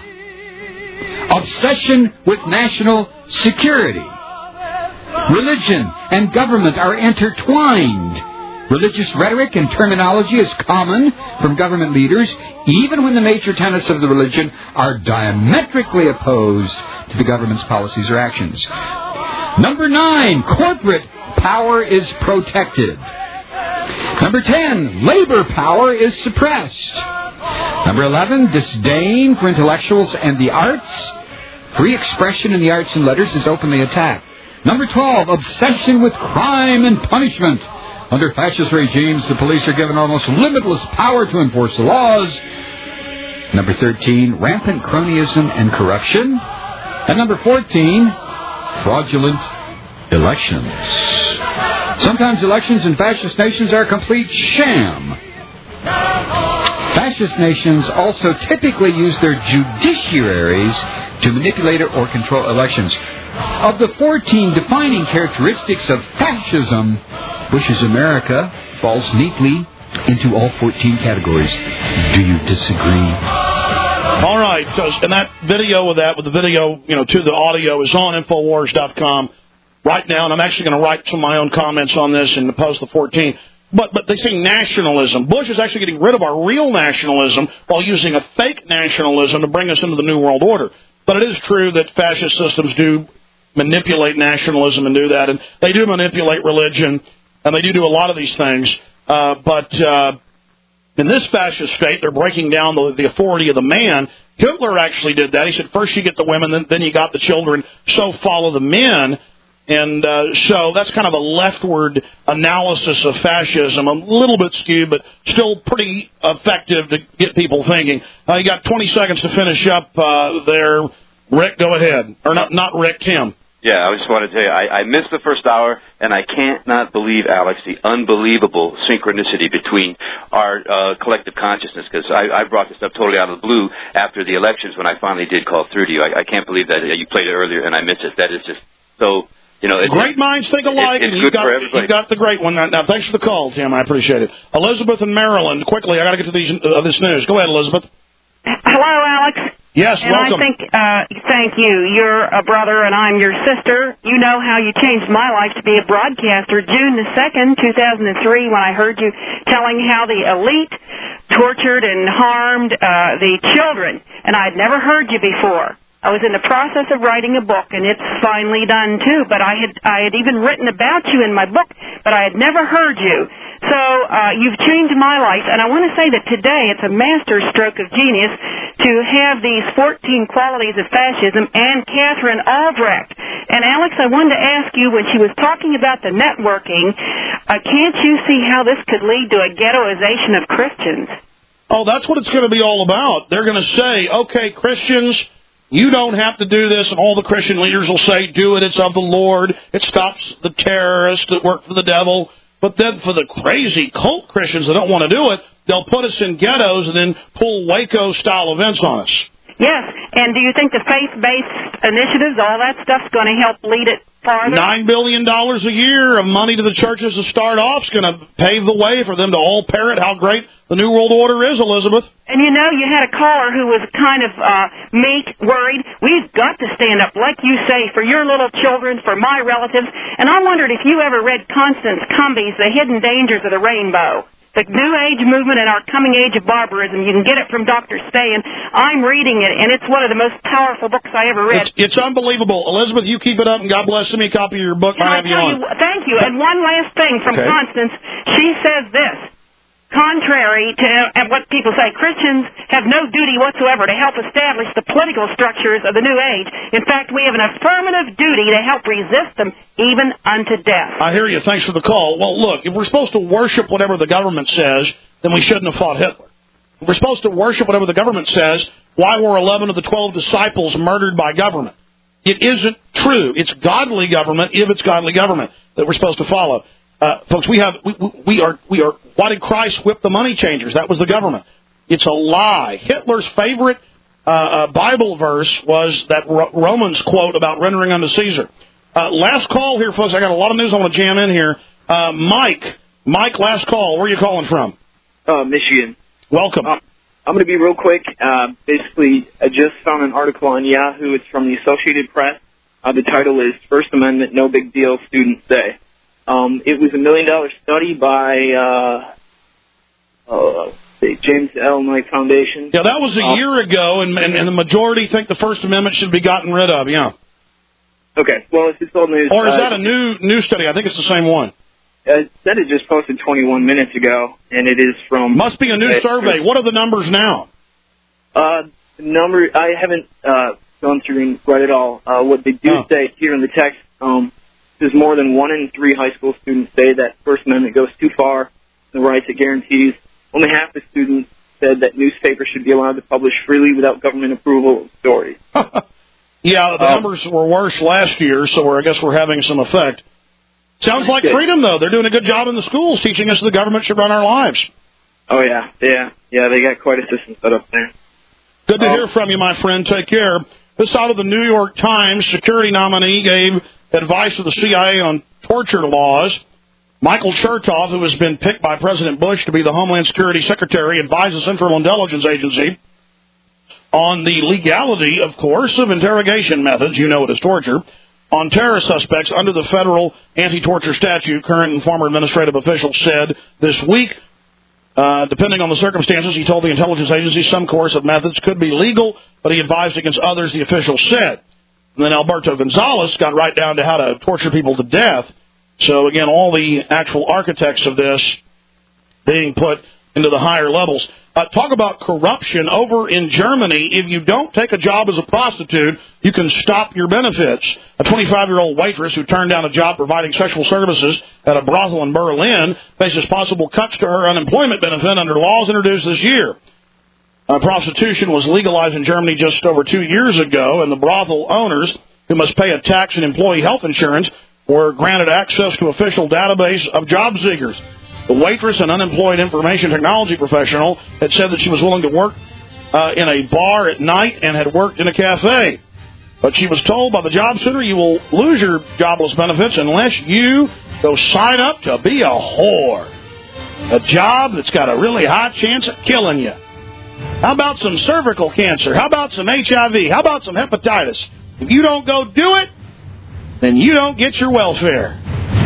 Obsession with national security. Religion and government are intertwined. Religious rhetoric and terminology is common from government leaders, even when the major tenets of the religion are diametrically opposed to the government's policies or actions. Number 9, corporate power is protected. Number 10, labor power is suppressed. Number 11, disdain for intellectuals and the arts. Free expression in the arts and letters is openly attacked. Number 12, obsession with crime and punishment. Under fascist regimes, the police are given almost limitless power to enforce the laws. Number 13, rampant cronyism and corruption. And number 14, fraudulent elections. Sometimes elections in fascist nations are a complete sham. Fascist nations also typically use their judiciaries to manipulate or control elections. Of the 14 defining characteristics of fascism, Bush's America falls neatly into all 14 categories. Do you disagree? All right, so, and that video with the video, to the audio is on Infowars.com right now, and I'm actually going to write some of my own comments on this and post the 14. But they say nationalism. Bush is actually getting rid of our real nationalism while using a fake nationalism to bring us into the New World Order. But it is true that fascist systems do manipulate nationalism and do that, and they do manipulate religion, and they do a lot of these things. But in this fascist state, they're breaking down the authority of the man. Hitler actually did that. He said, first you get the women, then you got the children, so follow the men. And so that's kind of a leftward analysis of fascism, a little bit skewed, but still pretty effective to get people thinking. You got 20 seconds to finish up there. Rick, go ahead. Or not Rick, Tim. Yeah, I just want to tell you, I missed the first hour, and I can't not believe, Alex, the unbelievable synchronicity between our collective consciousness, because I brought this up totally out of the blue after the elections when I finally did call through to you. I can't believe that you played it earlier and I missed it. That is just so... Great minds think alike, and you got the great one. Now, thanks for the call, Tim. I appreciate it. Elizabeth in Maryland, quickly, I got to get to this news. Go ahead, Elizabeth. Hello, Alex. Yes, welcome. I think, thank you. You're a brother, and I'm your sister. You know how you changed my life to be a broadcaster. June the 2nd, 2003, when I heard you telling how the elite tortured and harmed the children, and I'd never heard you before. I was in the process of writing a book, and it's finally done, too. But I had even written about you in my book, but I had never heard you. So you've changed my life, and I want to say that today it's a master stroke of genius to have these 14 qualities of fascism and Catherine Albrecht. And, Alex, I wanted to ask you, when she was talking about the networking, can't you see how this could lead to a ghettoization of Christians? Oh, that's what it's going to be all about. They're going to say, okay, Christians... You don't have to do this, and all the Christian leaders will say, do it, it's of the Lord. It stops the terrorists that work for the devil. But then for the crazy cult Christians that don't want to do it, they'll put us in ghettos and then pull Waco-style events on us. Yes, and do you think the faith-based initiatives, all that stuff's going to help lead it farther? $9 billion a year of money to the churches to start off is going to pave the way for them to all parrot how great the New World Order is, Elizabeth. And you know, you had a caller who was kind of meek, worried. We've got to stand up, like you say, for your little children, for my relatives. And I wondered if you ever read Constance Cumby's The Hidden Dangers of the Rainbow. The New Age movement and our coming age of barbarism. You can get it from Dr. Stay, and I'm reading it, and it's one of the most powerful books I ever read. It's unbelievable. Elizabeth, you keep it up, and God bless. Send me a copy of your book. I'll have you on. Thank you. And one last thing from Constance. She says this. Contrary to what people say, Christians have no duty whatsoever to help establish the political structures of the New Age. In fact, we have an affirmative duty to help resist them even unto death. I hear you. Thanks for the call. Well, look, if we're supposed to worship whatever the government says, then we shouldn't have fought Hitler. If we're supposed to worship whatever the government says, why were 11 of the 12 disciples murdered by government? It isn't true. It's godly government, if it's godly government, that we're supposed to follow. Folks, we are. Why did Christ whip the money changers? That was the government. It's a lie. Hitler's favorite Bible verse was that Romans quote about rendering unto Caesar. Last call here, folks. I got a lot of news I want to jam in here. Mike, last call. Where are you calling from? Michigan. Welcome. I'm going to be real quick. Basically, I just found an article on Yahoo. It's from the Associated Press. The title is First Amendment, No Big Deal, Students Say. It was $1 million study by James L. Knight Foundation. Yeah, that was a year ago, and the majority think the First Amendment should be gotten rid of, yeah. Okay, well, it's just old news. Or is that a new study? I think it's the same one. It said it just posted 21 minutes ago, and it is from... Must be a new survey. What are the numbers now? I haven't gone through and read it all. What they do say here in the text... There's more than 1 in 3 high school students say that First Amendment goes too far, the rights it guarantees. Only half the students said that newspapers should be allowed to publish freely without government approval of stories. Yeah, the numbers were worse last year, so I guess we're having some effect. Sounds like freedom, though. They're doing a good job in the schools teaching us the government should run our lives. Oh, yeah. They got quite a system set up there. Good to hear from you, my friend. Take care. This out of the New York Times, security nominee gave advice to the CIA on torture laws. Michael Chertoff, who has been picked by President Bush to be the Homeland Security Secretary, advises Central Intelligence Agency on the legality, of course, of interrogation methods, you know it is torture, on terrorist suspects under the federal anti-torture statute. Current and former administrative officials said this week, depending on the circumstances, he told the intelligence agency some course of methods could be legal, but he advised against others, the official said. And then Alberto Gonzalez got right down to how to torture people to death. So, again, all the actual architects of this being put into the higher levels. Talk about corruption over in Germany. If you don't take a job as a prostitute, you can stop your benefits. A 25-year-old waitress who turned down a job providing sexual services at a brothel in Berlin faces possible cuts to her unemployment benefit under laws introduced this year. Prostitution was legalized in Germany just over 2 years ago, and the brothel owners, who must pay a tax and employee health insurance, were granted access to official database of job seekers. The waitress, an unemployed information technology professional, had said that she was willing to work in a bar at night and had worked in a cafe. But she was told by the job center, you will lose your jobless benefits unless you go sign up to be a whore. A job that's got a really high chance of killing you. How about some cervical cancer? How about some HIV? How about some hepatitis? If you don't go do it, then you don't get your welfare.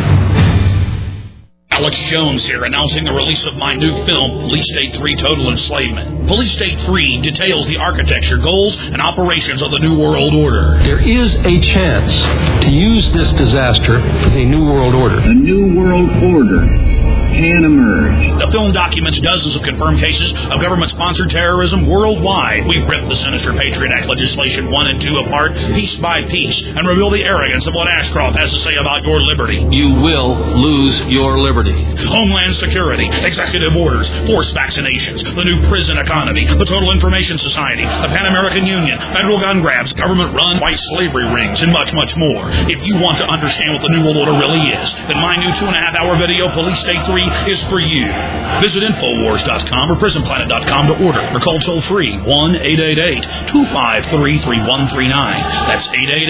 Alex Jones here, announcing the release of my new film, Police State 3 Total Enslavement. Police State 3 details the architecture, goals, and operations of the New World Order. There is a chance to use this disaster for the New World Order. A New World Order can emerge. The film documents dozens of confirmed cases of government-sponsored terrorism worldwide. We rip the sinister Patriot Act legislation 1 and 2 apart, piece by piece, and reveal the arrogance of what Ashcroft has to say about your liberty. You will lose your liberty. Homeland Security, executive orders, forced vaccinations, the new prison economy, the Total Information Society, the Pan-American Union, federal gun grabs, government-run white slavery rings, and much, much more. If you want to understand what the New World Order really is, then my new 2.5-hour video, Police State 3, is for you. Visit Infowars.com or PrisonPlanet.com to order, or call toll-free 1-888-253-3139. That's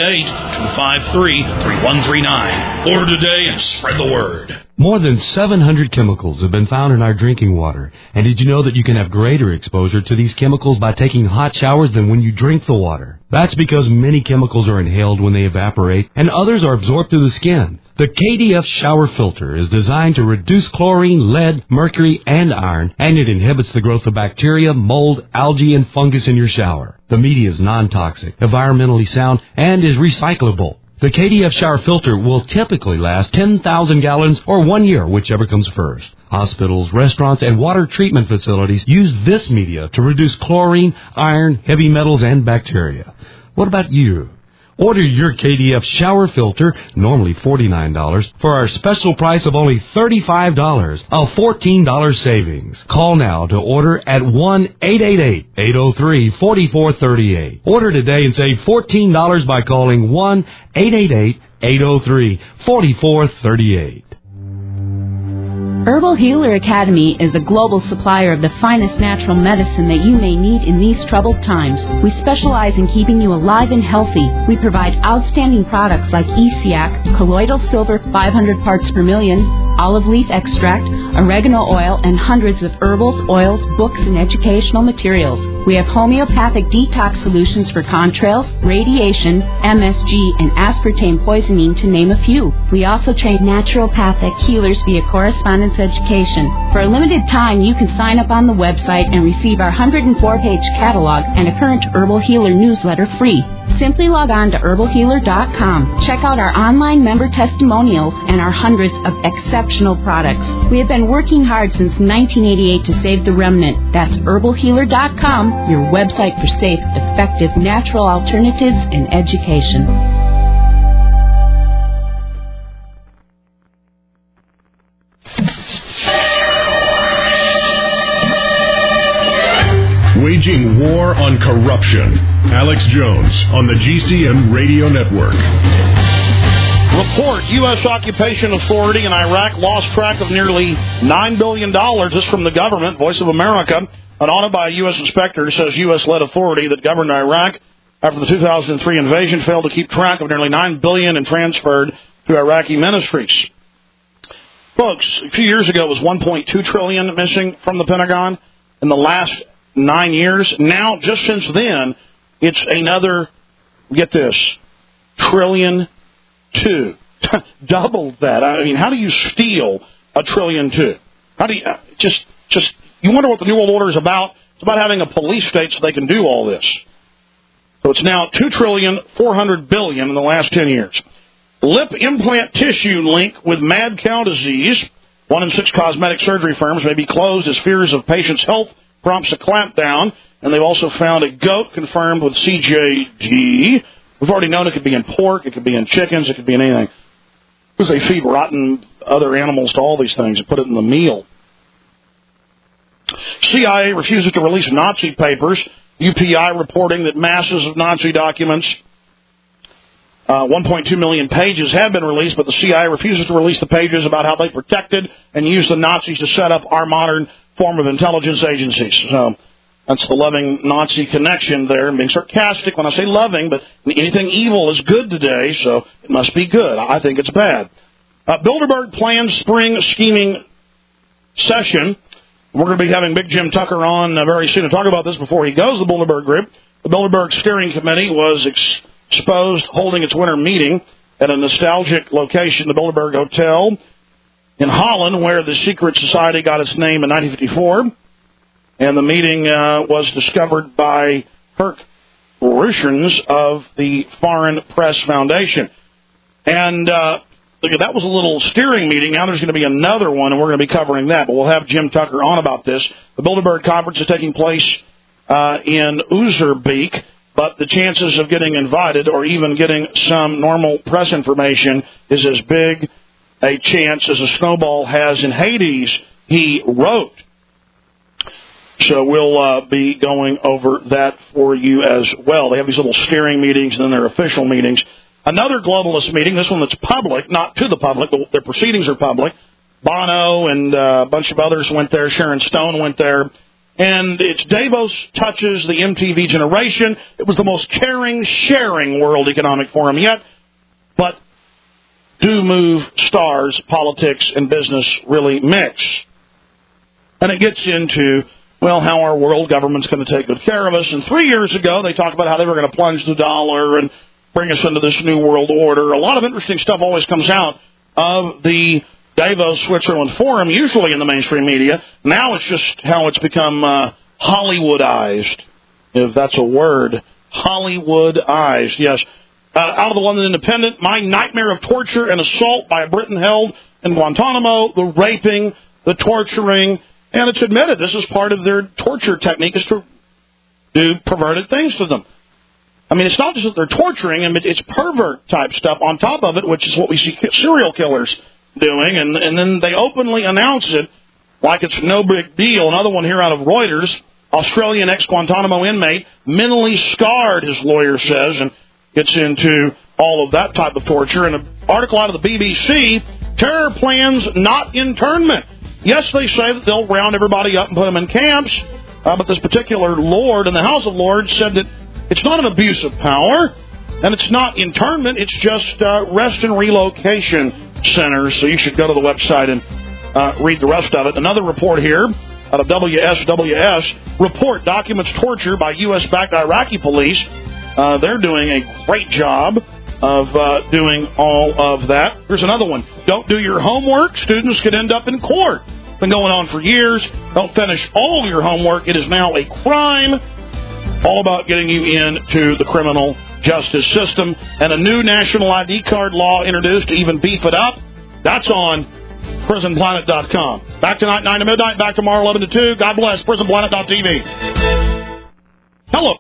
888-253-3139. Order today and spread the word. More than 700 chemicals have been found in our drinking water. And did you know that you can have greater exposure to these chemicals by taking hot showers than when you drink the water? That's because many chemicals are inhaled when they evaporate, and others are absorbed through the skin. The KDF shower filter is designed to reduce chlorine, lead, mercury, and iron, and it inhibits the growth of bacteria, mold, algae, and fungus in your shower. The media is non-toxic, environmentally sound, and is recyclable. The KDF shower filter will typically last 10,000 gallons or 1 year, whichever comes first. Hospitals, restaurants, and water treatment facilities use this media to reduce chlorine, iron, heavy metals, and bacteria. What about you? Order your KDF shower filter, normally $49, for our special price of only $35, a $14 savings. Call now to order at 1-888-803-4438. Order today and save $14 by calling 1-888-803-4438. Herbal Healer Academy is the global supplier of the finest natural medicine that you may need in these troubled times. We specialize in keeping you alive and healthy. We provide outstanding products like ESIAC, colloidal silver 500 parts per million, olive leaf extract, oregano oil, and hundreds of herbals, oils, books, and educational materials. We have homeopathic detox solutions for contrails, radiation, MSG, and aspartame poisoning, to name a few. We also train naturopathic healers via correspondence education. For a limited time, you can sign up on the website and receive our 104-page catalog and a current Herbal Healer newsletter free. Simply log on to herbalhealer.com. Check out our online member testimonials and our hundreds of exceptional products. We have been working hard since 1988 to save the remnant. That's herbalhealer.com, your website for safe, effective, natural alternatives and education. Waging war on corruption. Alex Jones on the GCN Radio Network. Report, U.S. Occupation Authority in Iraq lost track of nearly $9 billion. This from the government, Voice of America. An audit by a U.S. inspector says U.S.-led authority that governed Iraq after the 2003 invasion failed to keep track of nearly $9 billion and transferred to Iraqi ministries. Folks, a few years ago it was $1.2 trillion missing from the Pentagon. In the last 9 years. Now, just since then, it's another, get this, $1.2 trillion. Doubled that. I mean, how do you steal $1.2 trillion? How do you, just, you wonder what the New World Order is about? It's about having a police state so they can do all this. So it's now $2.4 trillion in the last 10 years. Lip implant tissue link with mad cow disease. 1 in 6 cosmetic surgery firms may be closed as fears of patients' health prompts a clampdown. And they've also found a goat confirmed with CJD. We've already known it could be in pork, it could be in chickens, it could be in anything. Because they feed rotten other animals to all these things and put it in the meal. CIA refuses to release Nazi papers. UPI reporting that masses of Nazi documents, 1.2 million pages, have been released, but the CIA refuses to release the pages about how they protected and used the Nazis to set up our modern form of intelligence agencies. So that's the loving Nazi connection there. I'm being sarcastic when I say loving, but anything evil is good today, so it must be good. I think it's bad. Bilderberg plans spring scheming session. We're going to be having Big Jim Tucker on very soon to talk about this before he goes to the Bilderberg Group. The Bilderberg Steering Committee was exposed holding its winter meeting at a nostalgic location, the Bilderberg Hotel in Holland, where the secret society got its name in 1954. And the meeting was discovered by Kirk Ruschens of the Foreign Press Foundation. And that was a little steering meeting. Now there's going to be another one, and we're going to be covering that. But we'll have Jim Tucker on about this. The Bilderberg Conference is taking place in Uzurbeek, but the chances of getting invited or even getting some normal press information is as big a chance as a snowball has in Hades, he wrote. So we'll be going over that for you as well. They have these little steering meetings, and then their official meetings. Another globalist meeting, this one that's public, not to the public, but their proceedings are public. Bono and a bunch of others went there. Sharon Stone went there. And it's Davos touches the MTV generation. It was the most caring, sharing World Economic Forum yet. But do move stars, politics, and business really mix. And it gets into, well, how our world government's going to take good care of us. And 3 years ago, they talked about how they were going to plunge the dollar and bring us into this new world order. A lot of interesting stuff always comes out of the Davos, Switzerland Forum, usually in the mainstream media. Now it's just how it's become Hollywoodized, if that's a word. Hollywoodized, yes. Out of the London Independent, my nightmare of torture and assault by a Briton held in Guantanamo, the raping, the torturing, and it's admitted this is part of their torture technique, is to do perverted things to them. I mean, it's not just that they're torturing them, it's pervert-type stuff on top of it, which is what we see serial killers doing, and then they openly announce it like it's no big deal. Another one here out of Reuters, Australian ex-Guantanamo inmate, mentally scarred, his lawyer says, and gets into all of that type of torture. And an article out of the BBC, terror plans, not internment. Yes, they say that they'll round everybody up and put them in camps, but this particular lord in the House of Lords said that it's not an abuse of power, and it's not internment, it's just rest and relocation centers. So you should go to the website and read the rest of it. Another report here out of WSWS, report documents torture by U.S.-backed Iraqi police. They're doing a great job of doing all of that. Here's another one. Don't do your homework. Students could end up in court. Been going on for years. Don't finish all your homework. It is now a crime. All about getting you into the criminal justice system. And a new national ID card law introduced to even beef it up. That's on PrisonPlanet.com. Back tonight, 9 to midnight. Back tomorrow, 11 to 2. God bless. PrisonPlanet.tv. Hello.